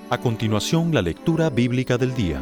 A continuación, la lectura bíblica del día.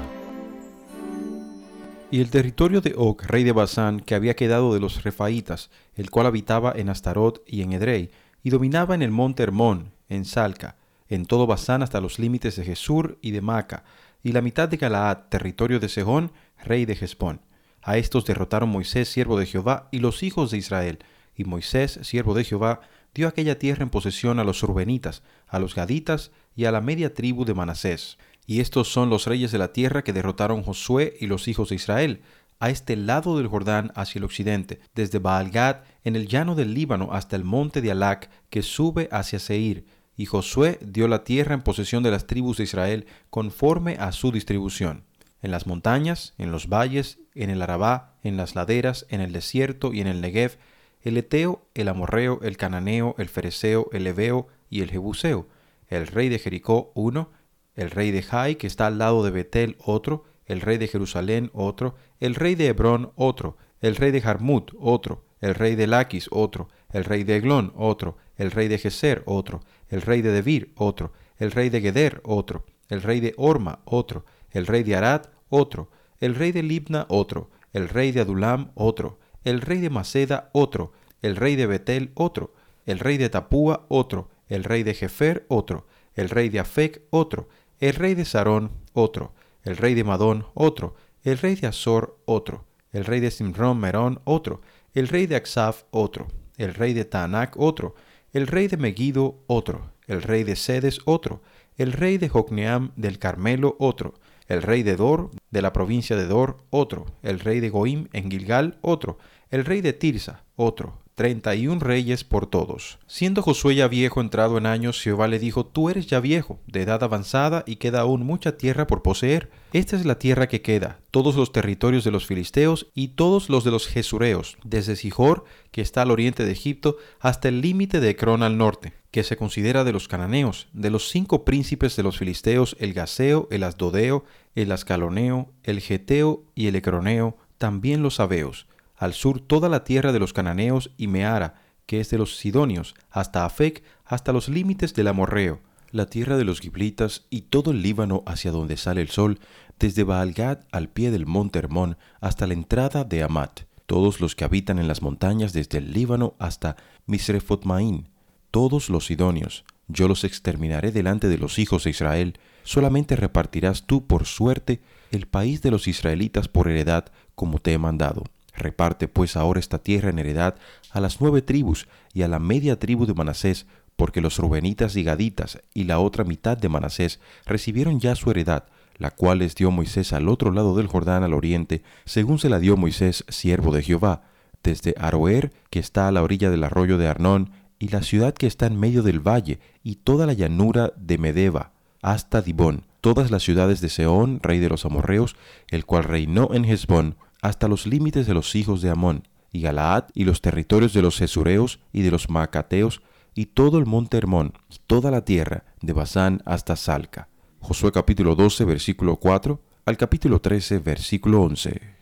Y el territorio de Og, rey de Basán, que había quedado de los refaítas, el cual habitaba en Astarot y en Edrei, y dominaba en el monte Hermón, en Salca, en todo Basán hasta los límites de Gesur y de Maca, y la mitad de Galaad, territorio de Sehón, rey de Hesbón. A estos derrotaron Moisés, siervo de Jehová, y los hijos de Israel. Y Moisés, siervo de Jehová, dio aquella tierra en posesión a los Rubenitas, a los Gaditas y a la media tribu de Manasés. Y estos son los reyes de la tierra que derrotaron Josué y los hijos de Israel, a este lado del Jordán hacia el occidente, desde Baal-Gad en el llano del Líbano hasta el monte de Alac, que sube hacia Seir. Y Josué dio la tierra en posesión de las tribus de Israel conforme a su distribución. En las montañas, en los valles, en el Arabá, en las laderas, en el desierto y en el Negev, el Eteo, el Amorreo, el Cananeo, el Fereceo, el Heveo y el Jebuseo, el rey de Jericó uno, el rey de Jai, que está al lado de Betel otro, el rey de Jerusalén otro, el rey de Hebrón otro, el rey de Jarmut otro, el rey de Laquis otro, el rey de Eglón otro, el rey de Geser otro, el rey de Debir otro, el rey de Geder otro, el rey de Orma otro, el rey de Arad otro, el rey de Libna otro, el rey de Adulam otro, el rey de Maceda otro, el rey de Betel otro, el rey de Tapúa otro, el rey de Jefer otro, el rey de Afec otro, el rey de Sarón otro, el rey de Madón otro, el rey de Azor otro, el rey de Simrón Merón otro, el rey de Aksaf otro, el rey de Taanac otro, el rey de Megiddo otro, el rey de Sedes otro, el rey de Jocneam del Carmelo otro, el rey de Dor, de la provincia de Dor, otro, el rey de Goim en Gilgal, otro, el rey de Tirsa, otro, 31 reyes por todos. Siendo Josué ya viejo, entrado en años, Jehová le dijo: Tú eres ya viejo, de edad avanzada, y queda aún mucha tierra por poseer. Esta es la tierra que queda, todos los territorios de los filisteos y todos los de los jesureos, desde Sihor, que está al oriente de Egipto, hasta el límite de Ecrón al norte, que se considera de los cananeos, de los 5 príncipes de los filisteos, el gaseo, el asdodeo, el ascaloneo, el geteo y el ecroneo, también los sabeos. Al sur toda la tierra de los cananeos y Meara, que es de los sidonios, hasta Afec, hasta los límites del amorreo, la tierra de los giblitas y todo el Líbano hacia donde sale el sol, desde Baal-Gad al pie del monte Hermón hasta la entrada de Amat, todos los que habitan en las montañas desde el Líbano hasta Misrefotmaín, todos los sidonios. Yo los exterminaré delante de los hijos de Israel. Solamente repartirás tú por suerte el país de los israelitas por heredad, como te he mandado. Reparte pues ahora esta tierra en heredad a las 9 tribus y a la media tribu de Manasés, porque los Rubenitas y Gaditas y la otra mitad de Manasés recibieron ya su heredad, la cual les dio Moisés al otro lado del Jordán al oriente, según se la dio Moisés, siervo de Jehová, desde Aroer, que está a la orilla del arroyo de Arnón, y la ciudad que está en medio del valle, y toda la llanura de Medeba, hasta Dibón, todas las ciudades de Sehón, rey de los amorreos, el cual reinó en Hesbón, hasta los límites de los hijos de Amón, y Galaad, y los territorios de los jesureos y de los maacateos, y todo el monte Hermón, y toda la tierra, de Basán hasta Salca. Josué capítulo 12, versículo 4, al capítulo 13, versículo 11.